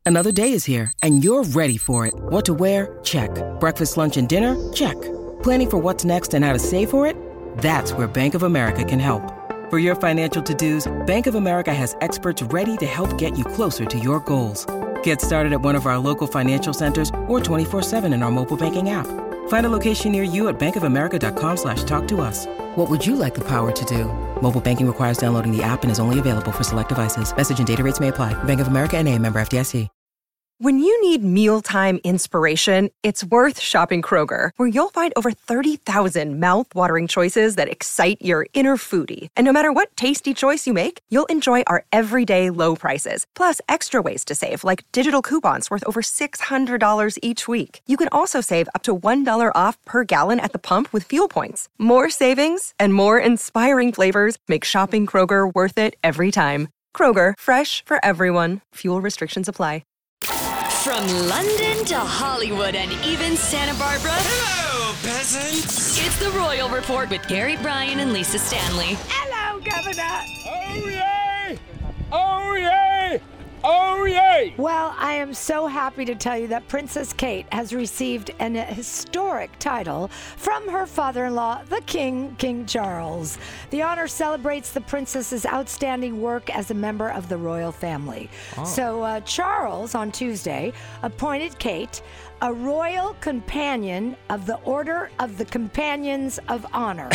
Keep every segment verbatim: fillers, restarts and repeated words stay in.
Another day is here, and you're ready for it. What to wear? Check. Breakfast, lunch, and dinner? Check. Planning for what's next and how to save for it? That's where Bank of America can help. For your financial to-dos, Bank of America has experts ready to help get you closer to your goals. Get started at one of our local financial centers or twenty-four seven in our mobile banking app. Find a location near you at bankofamerica.com slash talk to us. What would you like the power to do? Mobile banking requires downloading the app and is only available for select devices. Message and data rates may apply. Bank of America N A, member F D I C. When you need mealtime inspiration, it's worth shopping Kroger, where you'll find over thirty thousand mouth-watering choices that excite your inner foodie. And no matter what tasty choice you make, you'll enjoy our everyday low prices, plus extra ways to save, like digital coupons worth over six hundred dollars each week. You can also save up to one dollar off per gallon at the pump with fuel points. More savings and more inspiring flavors make shopping Kroger worth it every time. Kroger, fresh for everyone. Fuel restrictions apply. From London to Hollywood and even Santa Barbara. Hello, peasants. It's the Royal Report with Gary Bryan and Lisa Stanley. Hello, Governor. Oh, yay! Oh, yay! Oh, yay! Well, I am so happy to tell you that Princess Kate has received an historic title from her father-in-law, the King, King Charles. The honor celebrates the princess's outstanding work as a member of the royal family. Oh. So uh, Charles, on Tuesday, appointed Kate a royal companion of the Order of the Companions of Honor.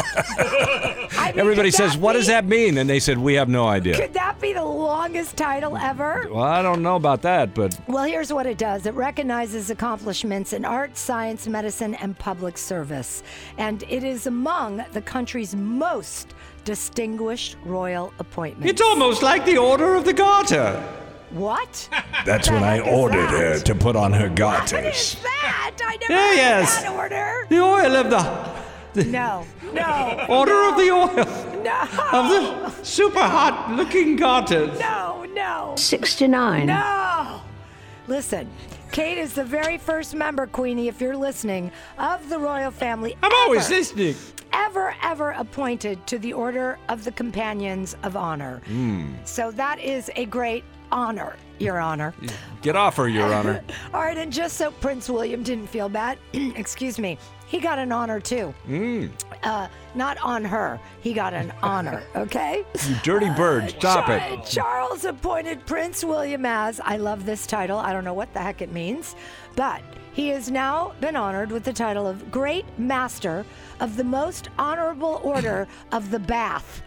I mean, everybody says, what be, does that mean? And they said, we have no idea. Could that be the longest title ever? Well, I don't know about that, but... Well, here's what it does. It recognizes accomplishments in art, science, medicine, and public service. And it is among the country's most distinguished royal appointments. It's almost like the Order of the Garter. What? That's when I ordered her to put on her garters. What is that? I never yeah, heard yes. that order. The oil of the... the no, no. Order no, of the oil. No. Of the super hot looking garters. No, no. sixty-nine. No. Listen, Kate is the very first member, Queenie, if you're listening, of the royal family. I'm ever, always listening. Ever, ever appointed to the Order of the Companions of Honor. Mm. So that is a great honor, Your Honor. Get off her, Your Honor. All right, and just so Prince William didn't feel bad, excuse me, he got an honor too. Mm. Uh, not on her. He got an honor, okay? You dirty bird, stop uh, it. Charles appointed Prince William as, I love this title, I don't know what the heck it means, but he has now been honored with the title of Great Master of the Most Honorable Order of the Bath.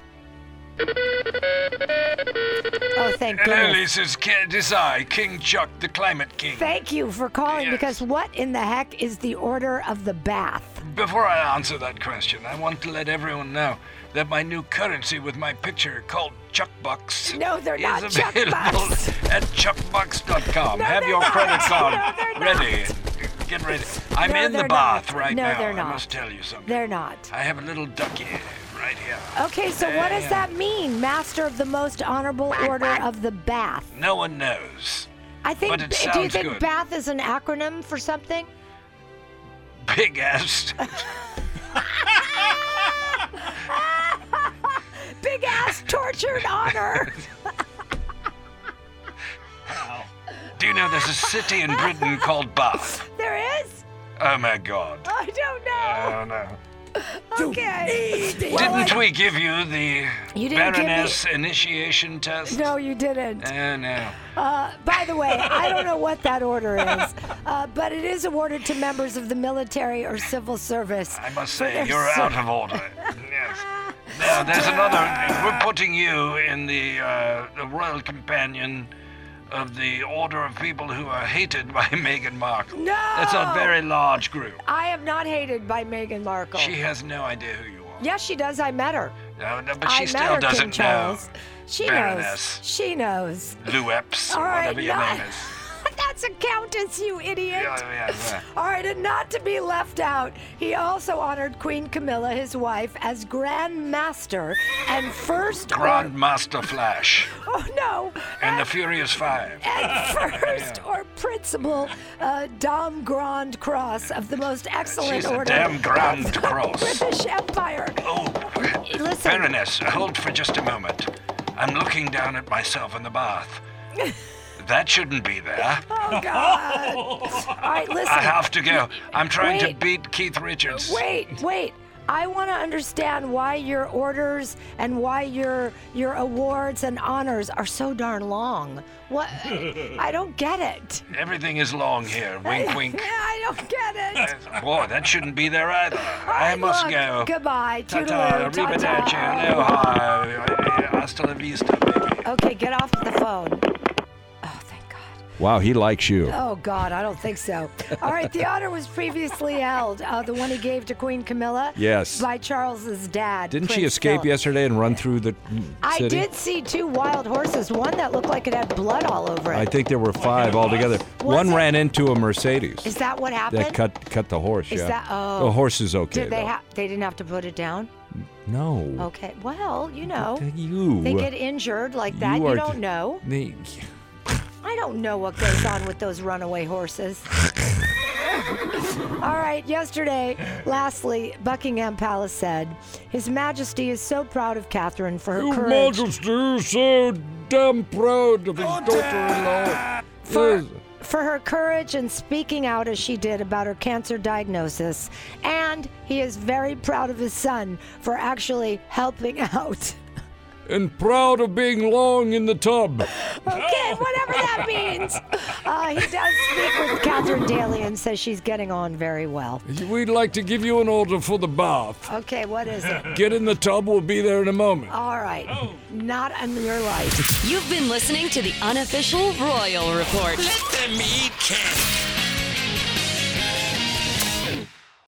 Oh, thank Hello, goodness. Lisa's kid. It's I, King Chuck, the Climate King. Thank you for calling, yes. Because what in the heck is the Order of the Bath? Before I answer that question, I want to let everyone know that my new currency with my picture called Chuck Bucks No, they're not is Chuck available Bucks. at chuck bucks dot com. No, Have they're your not. credit card No, they're ready. not. Get ready. I'm No, in the they're bath not. right No, now. they're I not. must tell you something. They're not. I have a little ducky right here. Okay, so what does that mean? Master of the Most Honorable Order of the Bath. No one knows. I think. But it Do you sounds think good. Bath is an acronym for something? Big ass. Big ass tortured honor. Do you know there's a city in Britain called Bath? There is? Oh my God. I don't know. Oh no. Okay. Didn't we give you the You didn't give me- Baroness initiation test? No, you didn't. Oh no. Uh, by the way, I don't know what that order is, uh, but it is awarded to members of the military or civil service. I must for say, their you're ser- out of order. Yes. Now, there's another. We're putting you in the, uh, the royal companion of the order of people who are hated by Meghan Markle. No! That's a very large group. I am not hated by Meghan Markle. She has no idea who you are. Yes, she does. I met her. No, no, but she I still met her, doesn't King Charles. know. She Baroness. knows. She knows. Lueps, All or right, whatever your no- name is. That's accountants, you idiot. Yeah, yeah, yeah. All right, and not to be left out, he also honored Queen Camilla, his wife, as Grand Master and first... Grand Master Flash. Oh, no. And the Furious Five. And first Yeah. or principal uh, Dame Grande Cross of the most excellent She's a order damn Grand of the Cross. British Empire. Oh, Listen. Baroness, hold for just a moment. I'm looking down at myself in the bath. that shouldn't be there. Oh, God. All right, listen. I have to go. I'm trying Wait. to beat Keith Richards. Wait, wait. I want to understand why your orders and why your your awards and honors are so darn long. What? I don't get it. Everything is long here. Wink, wink. I don't get it. Boy, that shouldn't be there either. All I right, must look, go. Goodbye. Ta-ta, Toodaloo. arrivederci, Ta-ta. aloha, hasta la vista, baby. Okay, get off the phone. Oh, thank God. Wow, he likes you. Oh, God, I don't think so. All right, the honor was previously held, uh, the one he gave to Queen Camilla. Yes. By Charles's dad. Didn't she Prince escape Philip. yesterday and run through the I city? did see two wild horses, one that looked like it had blood all over it. I think there were five altogether. One it? ran into a Mercedes. Is that what happened? That cut cut the horse, Is yeah. that- oh. The horse is okay, Did they though. ha- they didn't have to put it down? No. Okay, well, you know. You. They get injured like that. You You, are don't t- know. They- I don't know what goes on with those runaway horses. All right, yesterday, lastly, Buckingham Palace said, His Majesty is so proud of Catherine for her Your courage. Majesty is so damn proud of his daughter-in-law. For, Yes. for her courage in speaking out as she did about her cancer diagnosis. And he is very proud of his son for actually helping out. And proud of being long in the tub. Okay, whatever that means. Uh, he does speak with Catherine daily and says she's getting on very well. We'd like to give you an order for the bath. Okay, what is it? Get in the tub, we'll be there in a moment. All right. Not in your life. You've been listening to the unofficial Royal Report. Let them eat candy.